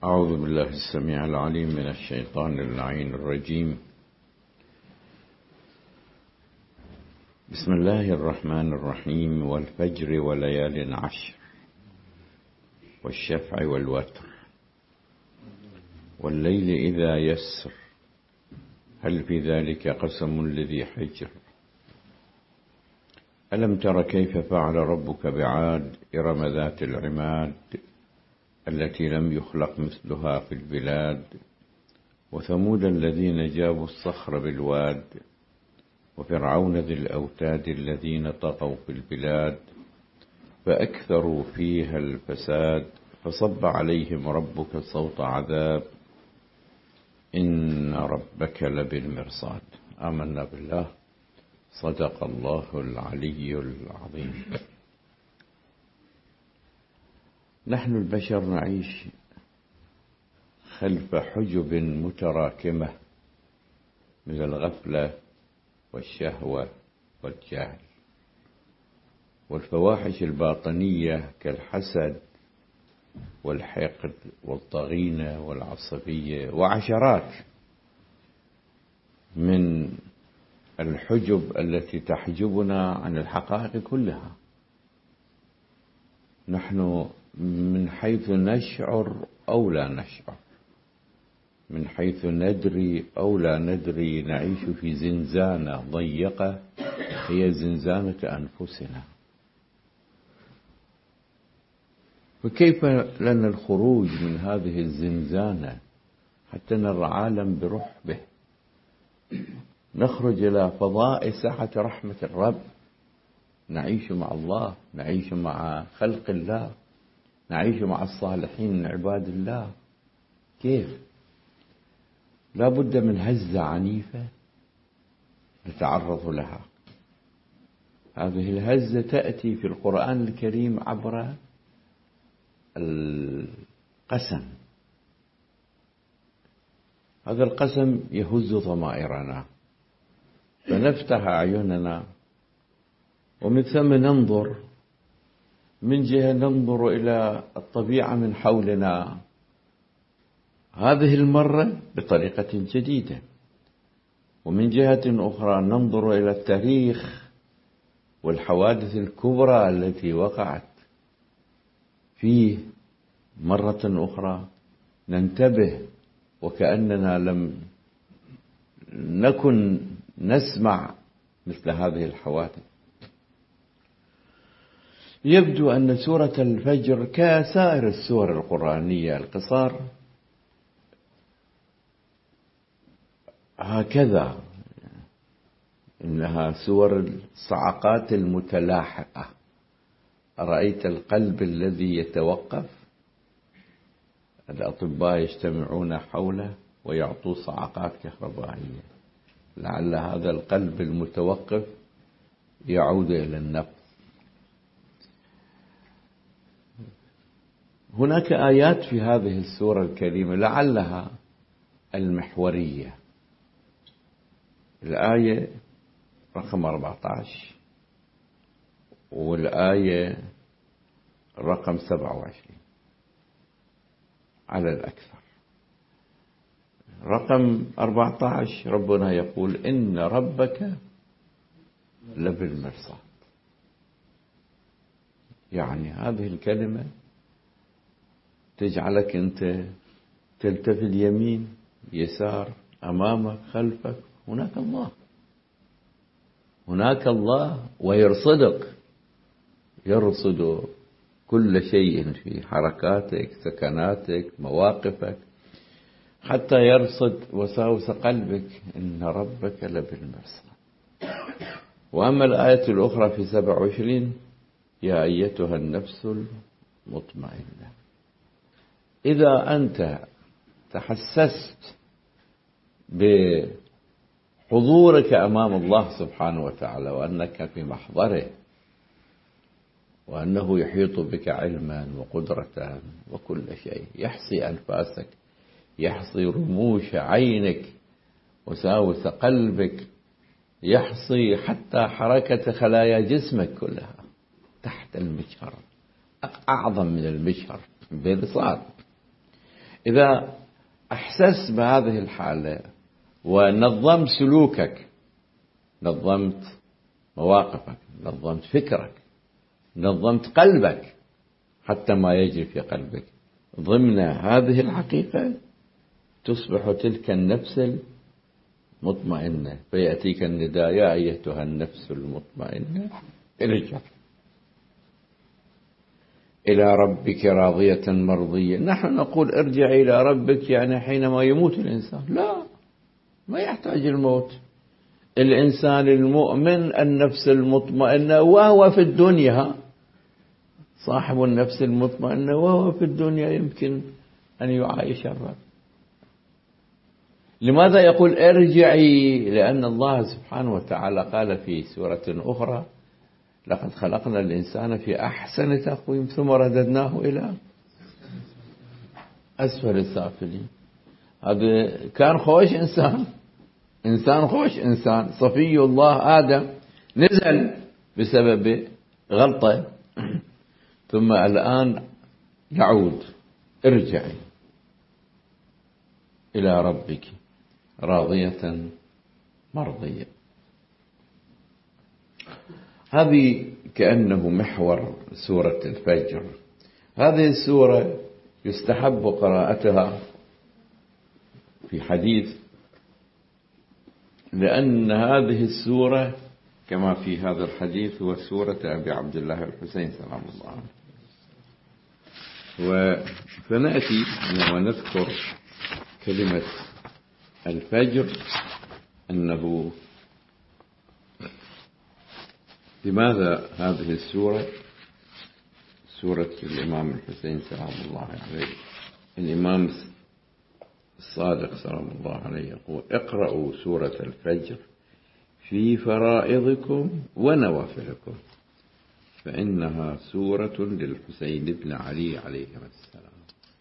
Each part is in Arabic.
أعوذ بالله السميع العليم من الشيطان اللعين الرجيم. بسم الله الرحمن الرحيم. والفجر وليال عشر والشفع والوتر والليل إذا يسر هل في ذلك قسم لذي حجر. ألم تر كيف فعل ربك بعاد إرم ذات العماد التي لم يخلق مثلها في البلاد وثمود الذين جابوا الصخر بالواد وفرعون ذي الأوتاد الذين طغوا في البلاد فأكثروا فيها الفساد فصب عليهم ربك صوت عذاب إن ربك لبالمرصاد. آمنا بالله. صدق الله العلي العظيم. نحن البشر نعيش خلف حجب متراكمة من الغفلة والشهوة والجهل والفواحش الباطنية كالحسد والحقد والضغينة والعصبية وعشرات من الحجب التي تحجبنا عن الحقائق كلها. نحن من حيث نشعر أو لا نشعر، من حيث ندري أو لا ندري، نعيش في زنزانة ضيقة هي زنزانة أنفسنا. وكيف لنا الخروج من هذه الزنزانة حتى نرى العالم برحبه، نخرج إلى فضاء ساحة رحمة الرب، نعيش مع الله، نعيش مع خلق الله، نعيش مع الصالحين من عباد الله. كيف؟ لا بد من هزة عنيفة نتعرض لها. هذه الهزة تأتي في القرآن الكريم عبر القسم. هذا القسم يهز ضمائرنا فنفتح أعيننا ومن ثم ننظر، من جهة ننظر إلى الطبيعة من حولنا، هذه المرة بطريقة جديدة، ومن جهة أخرى ننظر إلى التاريخ والحوادث الكبرى التي وقعت فيه مرة أخرى، ننتبه وكأننا لم نكن نسمع مثل هذه الحوادث. يبدو أن سورة الفجر كسائر السور القرآنية القصار هكذا، إنها سور الصعقات المتلاحقة. أرأيت القلب الذي يتوقف؟ الأطباء يجتمعون حوله ويعطوا صعقات كهربائية لعل هذا القلب المتوقف يعود إلى النبض. هناك آيات في هذه السورة الكريمة لعلها المحورية. الآية رقم 14 والآية رقم 27 على الأكثر. رقم 14 ربنا يقول إن ربك لبالمرصاد. يعني هذه الكلمة تجعلك أنت تلتفت اليمين يسار أمامك خلفك، هناك الله، هناك الله ويرصدك، يرصد كل شيء في حركاتك سكناتك مواقفك حتى يرصد وساوس قلبك. إن ربك لبالمرصاد. وأما الآية الأخرى في 27 يا أيتها النفس المطمئنة. إذا أنت تحسست بحضورك أمام الله سبحانه وتعالى وأنك في محضره وأنه يحيط بك علما وقدرة وكل شيء، يحصي أنفاسك، يحصي رموش عينك وساوس قلبك، يحصي حتى حركة خلايا جسمك كلها تحت المجهر، أعظم من المجهر برصاد. إذا أحسست بهذه الحالة ونظمت سلوكك، نظمت مواقفك، نظمت فكرك، نظمت قلبك، حتى ما يجري في قلبك ضمن هذه الحقيقة، تصبح تلك النفس المطمئنة، فيأتيك النداء: يا أيتها النفس المطمئنة ارجع إلى ربك راضية مرضية. نحن نقول ارجع إلى ربك يعني حينما يموت الإنسان، لا، ما يحتاج الموت. الإنسان المؤمن النفس المطمئنة وهو في الدنيا، صاحب النفس المطمئنة وهو في الدنيا يمكن أن يعايش الرب. لماذا يقول ارجعي؟ لأن الله سبحانه وتعالى قال في سورة أخرى: لقد خلقنا الإنسان في أحسن تقويم ثم رددناه إلى أسفل السافلين. هذا كان خوش إنسان خوش إنسان، صفي الله آدم نزل بسبب غلطة، ثم الآن يعود: ارجعي إلى ربك راضية مرضية. هذه كأنه محور سورة الفجر. هذه السورة يستحب قراءتها في حديث، لأن هذه السورة كما في هذا الحديث هو سورة أبي عبد الله الحسين سلام الله عليه. فنأتي ونذكر كلمة الفجر، أنه لماذا هذه السورة سورة الإمام الحسين سلام الله عليه. الإمام الصادق سلام الله عليه يقول: اقرأوا سورة الفجر في فرائضكم ونوافلكم فإنها سورة للحسين بن علي عليه السلام،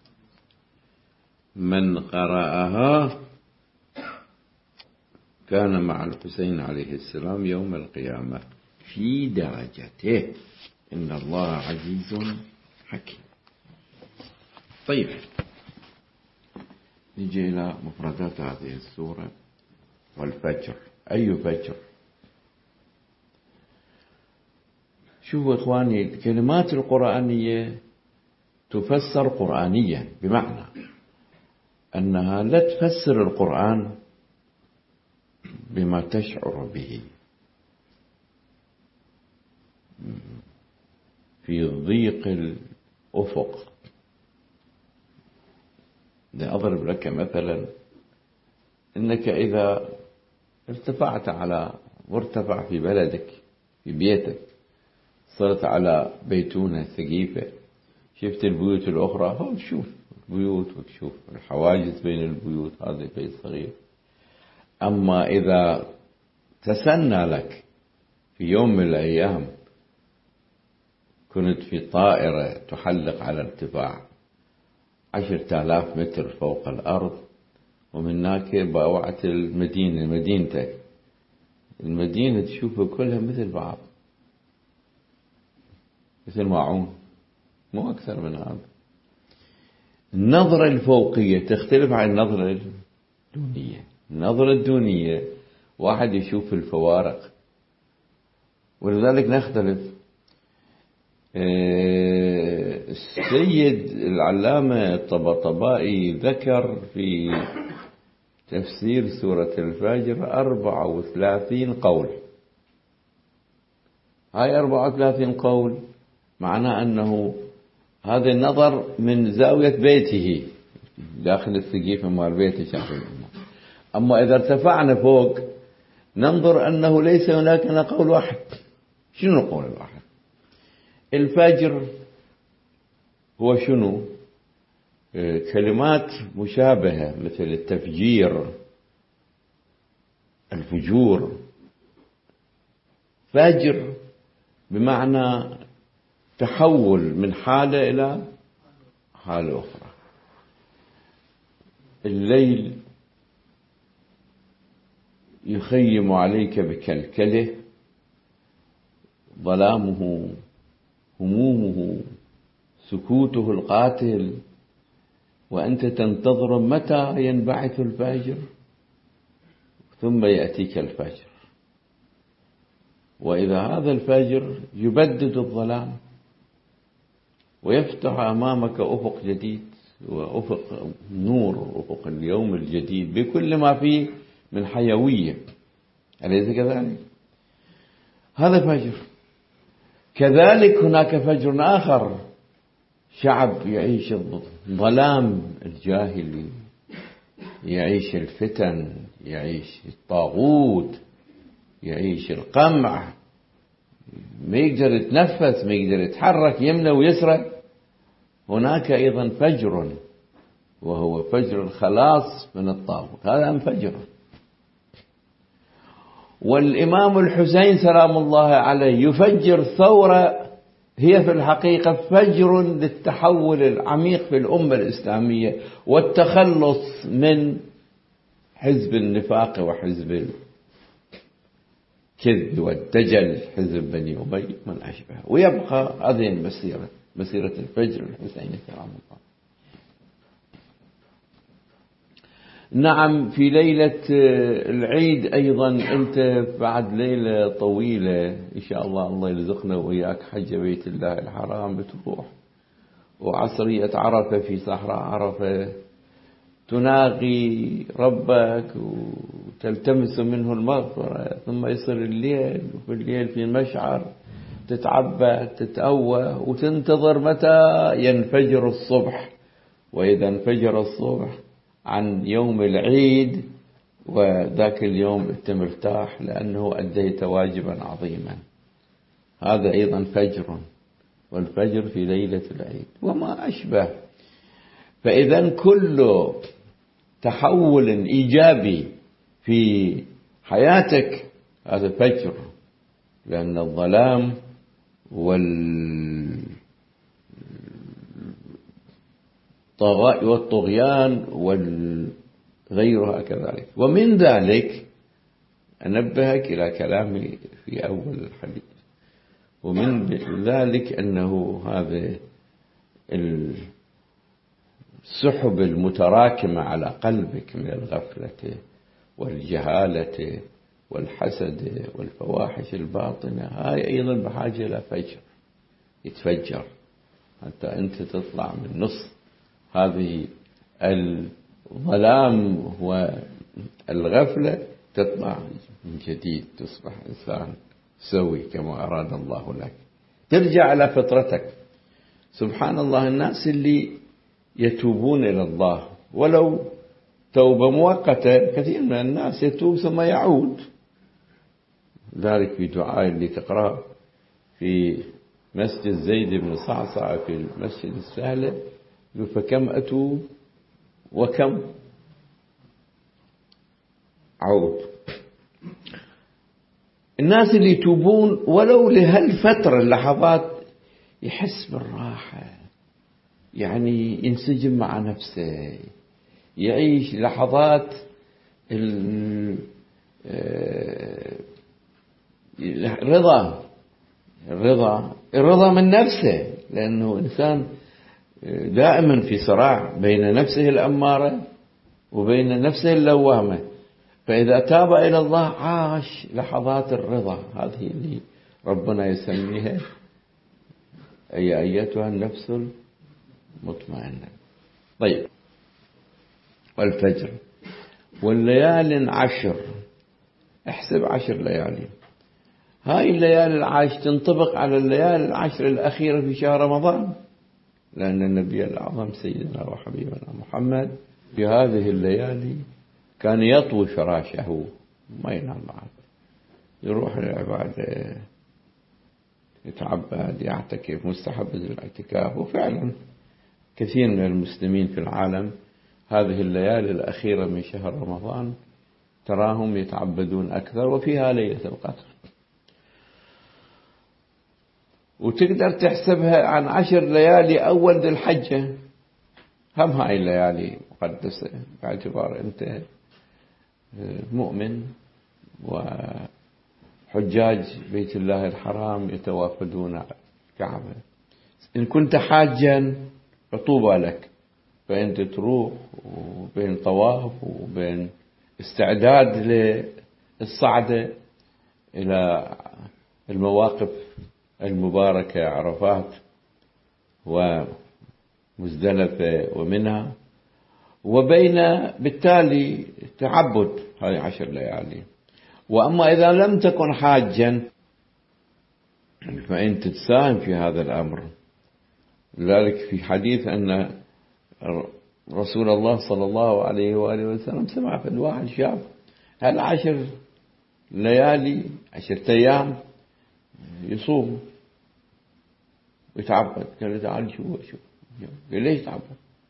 من قرأها كان مع الحسين عليه السلام يوم القيامة في درجته، إن الله عزيز حكيم. طيب، نجي إلى مفردات هذه السورة والفجر. أي فجر؟ شوفوا إخواني، الكلمات القرآنية تفسر قرآنيا، بمعنى أنها لا تفسر القرآن بما تشعر به في ضيق الأفق. لأضرب لك مثلا: إنك إذا ارتفعت وارتفع في بلدك في بيتك، صرت على بيتونة ثقيفة، شفت البيوت الأخرى، هو تشوف البيوت وتشوف الحواجز بين البيوت، هذا بيت صغير. أما إذا تسنى لك في يوم من الأيام كنت في طائرة تحلق على ارتفاع 10,000 متر فوق الأرض، ومن هناك بوعت مدينتك، المدينة تشوفها كلها مثل بعض، مثل معون، مو أكثر من هذا. النظرة الفوقية تختلف عن النظرة الدونية. النظرة الدونية واحد يشوف الفوارق، ولذلك نختلف. السيد العلامة الطباطبائي ذكر في تفسير سورة الفجر 34 قول. هاي 34 قول معناه أنه هذا النظر من زاوية بيته داخل السقيفة مال بيته. أما إذا ارتفعنا فوق ننظر أنه ليس هناك إلا قول واحد. شنو القول الواحد؟ الفجر هو شنو؟ كلمات مشابهة مثل التفجير، الفجور. فجر بمعنى تحول من حالة إلى حالة أخرى. الليل يخيم عليك بكلكله، ظلامه، همومه، سكوته القاتل، وأنت تنتظر متى ينبعث الفجر، ثم يأتيك الفجر، وإذا هذا الفجر يبدد الظلام ويفتح أمامك أفق جديد، وأفق نور، أفق اليوم الجديد بكل ما فيه من حيوية، أليس كذلك؟ هذا فجر. كذلك هناك فجر آخر، شعب يعيش الظلام الجاهلي، يعيش الفتن، يعيش الطاغوت، يعيش القمع، ما يقدر يتنفس، ما يقدر يتحرك يمنى ويسرى. هناك أيضا فجر، وهو فجر الخلاص من الطاغوت، هذا انفجر. والإمام الحسين سلام الله عليه يفجر ثورة هي في الحقيقة فجر للتحول العميق في الأمة الإسلامية والتخلص من حزب النفاق وحزب الكذب والدجل، حزب بني أمية من أشبه. ويبقى هذه المسيرة، مسيرة الفجر الحسيني سلام الله. نعم، في ليلة العيد أيضا أنت بعد ليلة طويلة إن شاء الله، الله يرزقنا وإياك حج بيت الله الحرام، بتروح وعصرية عرفة في صحراء عرفة تناغي ربك وتلتمس منه المغفرة، ثم يصير الليل، وفي الليل في مشعر تتعبد تتأوه وتنتظر متى ينفجر الصبح. وإذا انفجر الصبح عن يوم العيد، وذاك اليوم أنت مرتاح لأنه أديت واجبا عظيما. هذا أيضا فجر، والفجر في ليلة العيد وما أشبه. فإذا كل تحول إيجابي في حياتك هذا فجر، لأن الظلام والطغيان وغيرها كذلك. ومن ذلك أنبهك إلى كلامي في أول الحديث، ومن ذلك أنه هذا السحب المتراكمة على قلبك من الغفلة والجهالة والحسد والفواحش الباطنة، هاي أيضا بحاجة إلى فجر يتفجر حتى أنت تطلع من نص هذه الظلام والغفلة، تطلع من جديد، تصبح إنسان سوي كما أراد الله لك، ترجع على فطرتك. سبحان الله، الناس اللي يتوبون إلى الله ولو توبة مؤقتة، كثير من الناس يتوب ثم يعود. ذلك في دعاء اللي تقرأ في مسجد زيد بن صعصع في المسجد السهلة، فكم أتوب وكم عود. الناس اللي يتوبون ولو لهالفترة اللحظات يحس بالراحة، يعني ينسجم مع نفسه، يعيش لحظات الرضا من نفسه، لأنه إنسان دائما في صراع بين نفسه الأمارة وبين نفسه اللوامة. فإذا تاب إلى الله عاش لحظات الرضا، هذه اللي ربنا يسميها أي أيتها النفس المطمئنة. طيب، والفجر والليال 10، احسب 10 ليالي. هاي الليالي العاشر تنطبق على الليالي العشر الأخيرة في شهر رمضان، لأن النبي الأعظم سيدنا وحبيبنا محمد في هذه الليالي كان يطوي فراشه، ما ينام بعد، يروح للعبادة، يتعبد، يعتكف، مستحب الاعتكاف. وفعلا كثير من المسلمين في العالم هذه الليالي الأخيرة من شهر رمضان تراهم يتعبدون أكثر، وفيها ليلة القدر. وتقدر تحسبها عن 10 ليالي أول ذي الحجة، هم هاي الليالي مقدسة باعتبار أنت مؤمن، وحجاج بيت الله الحرام يتوافدون على الكعبة. إن كنت حاجا فطوبى لك، فأنت تروح وبين طواف وبين استعداد للصعدة إلى المواقف المباركة، عرفات ومزدلفة ومنها، وبين بالتالي تعبد هذه 10 ليالي. وأما إذا لم تكن حاجا فأنت تساهم في هذا الأمر. لذلك في حديث أن رسول الله صلى الله عليه وآله وسلم سمع في الواحد شاب هل 10 ليالي 10 أيام يصوم ويتعبد. قال له تعال شوف. قال ليش تعبد؟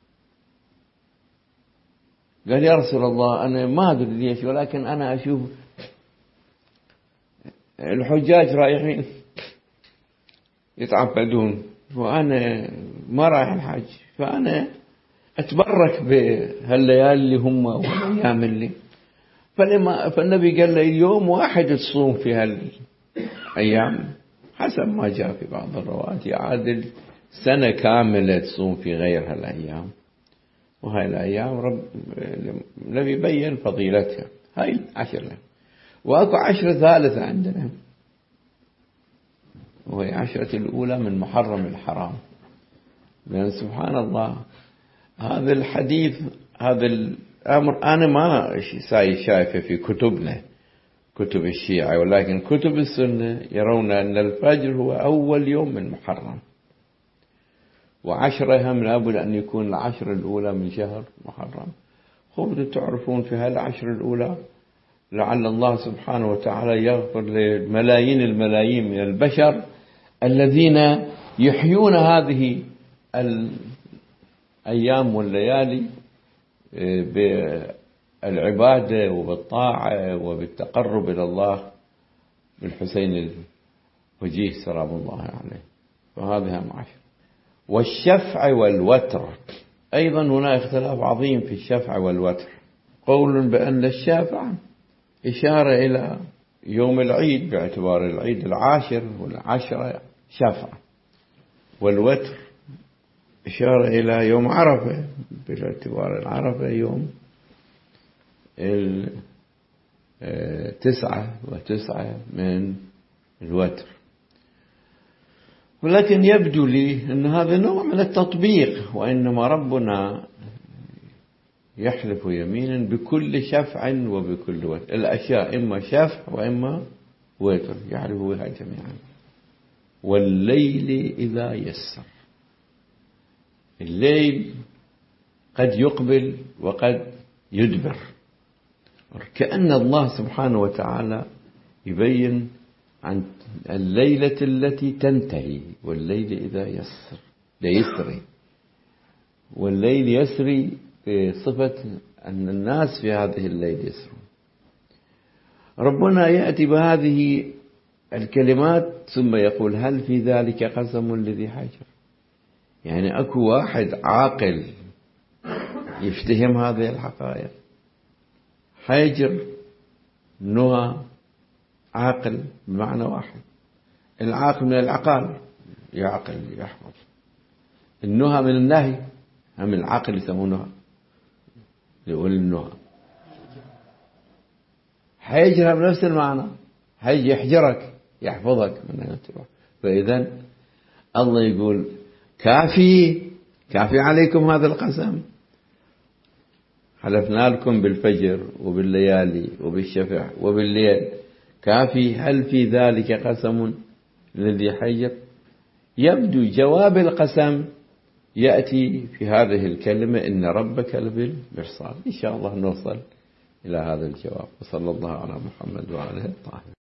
قال يا رسول الله أنا ما أدري ليش، ولكن أنا أشوف الحجاج رايحين يتعبدون وأنا ما رايح الحج، فأنا أتبرك بهالليالي اللي هم والأيام اللي فالنبي قال له يوم واحد تصوم في هالأيام حسب ما جاء في بعض الروايات يعادل سنة كاملة تصوم في غير هالأيام. وهاي الأيام النبي بين فضيلتها. هاي 10. وأكو 10 ثالثة عندنا، وهي 10 الأولى من محرم الحرام. لأن سبحان الله هذا الحديث هذا الأمر أنا ما شايفه في كتبنا كتب الشيعة، ولكن كتب السنة يرون أن الفجر هو أول يوم من محرم، و10 هم لابد أن يكون 10 الأولى من شهر محرم. خذوا تعرفون في هالعشر الأولى لعل الله سبحانه وتعالى يغفر لملايين الملايين من البشر الذين يحيون هذه الأيام والليالي بالعبادة وبالطاعة وبالتقرب إلى الله بالحسين الوجيه سلام الله عليه. فهذه هم 10. والشفع والوتر أيضا هنا اختلاف عظيم في الشفع والوتر. قول بأن الشفع إشارة إلى يوم العيد باعتبار العيد 10 وال10 شفع، والوتر إشارة إلى يوم عرفة باعتبار العرفة يوم 9 و9 من الوتر. ولكن يبدو لي أن هذا نوع من التطبيق، وإنما ربنا يحلف يمينا بكل شفع وبكل وتر. الأشياء إما شفع وإما وتر يحلف بها جميعا. والليل إذا يسر، الليل قد يقبل وقد يدبر، كأن الله سبحانه وتعالى يبين عن الليلة التي تنتهي. والليل إذا يسر ليسري، والليل يسري بصفة أن الناس في هذه الليل يسرون. ربنا يأتي بهذه الكلمات ثم يقول هل في ذلك قسم لذي حجر. يعني أكو واحد عاقل يفتهم هذه الحقائق. حجر نهى عاقل بمعنى واحد. العاقل من العقال يعقل يحفظ. النهى من النهي، هم العقل يسمونه يقول النهى. حجر بنفس المعنى، حج يحجرك يحفظك من أن تروح. فإذا الله يقول كافي عليكم هذا القسم. حلفنا لكم بالفجر وبالليالي وبالشفع وبالليل كافي. هل في ذلك قسم لذي حجر؟ يبدو جواب القسم يأتي في هذه الكلمة إن ربك لبالمرصاد. إن شاء الله نوصل إلى هذا الجواب. وصلى الله على محمد وعلى آله الطاهرين.